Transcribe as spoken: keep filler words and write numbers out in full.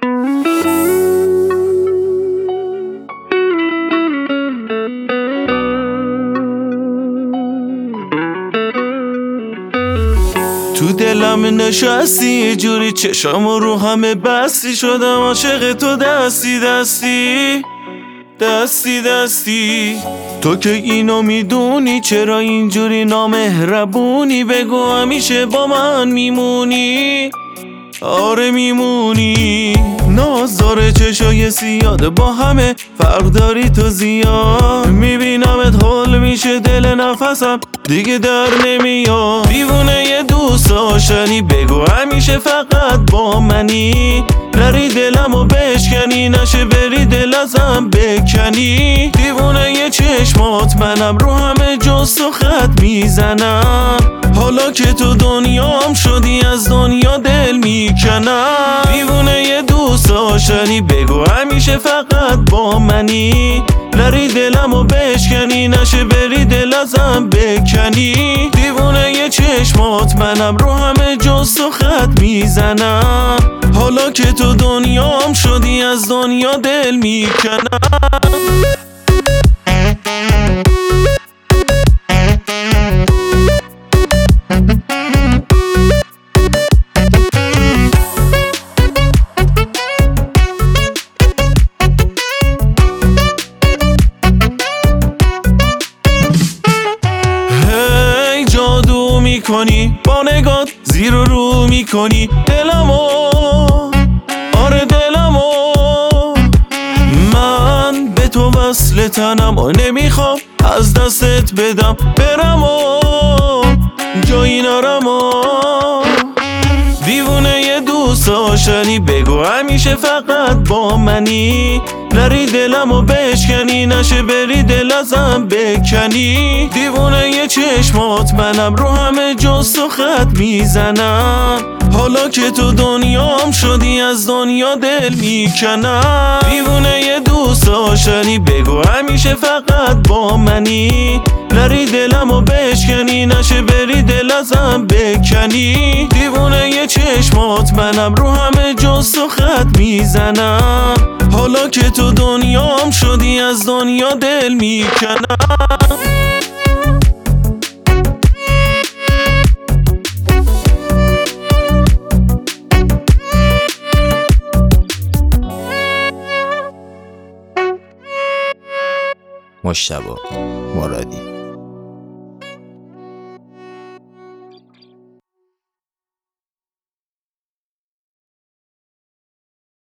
تو دلم نشستی یه جوری، چشام رو همه بستی، شدم عاشق تو دستی دستی دستی دستی. تو که اینو میدونی، چرا اینجوری نامهربونی؟ بگو همیشه با من میمونی؟ آره میمونی. نازدار چشای سیاده با همه فرق داری تو زیاد، میبینمت حال میشه دل نفسم دیگه در نمیاد. دیوونه یه دوست داشتنی، بگو همیشه فقط با منی، نری دلمو بشکنی، نشه بری دل ازم بکنی. دیوونه یه چشمات، منم رو همه جز تو خط میزنم، حالا که تو دنیام شدی از دنیا دل میکنم. دیوونه یه دوست داشتنی، بگو همیشه فقط با منی، نری دلمو بشکنی، نشه بری دل ازم بکنی. دیوونه یه چشمات، منم رو همه جز تو خط میزنم، حالا که تو دنیام شدی از دنیا دل میکنم. میکنی با نگات، زیر و رو میکنی دلمو، آره دلمو. من به تو وصل تنم و نمیخوام از دستت بدم برم و جایی نرم و. دیوونه یه دوست داشتنی، بگو همیشه فقط با منی، نری دلمو بشکنی، نشه بری دل ازم بکنی. دیوونه یه چشمات، منم رو همه جز تو خط میزنم، حالا که تو دنیام شدی از دنیا دل میکنم. دیوونه یه دوست داشتنی، بگو همیشه فقط با منی، نری دلمو بشکنی، نشه بری دل ازم بکنی. دیوونه یه چشمات، منم رو همه جز تو خط میزنم، حالا که تو دنیام شدی از دنیا دل میکنم. مجتبی مرادی.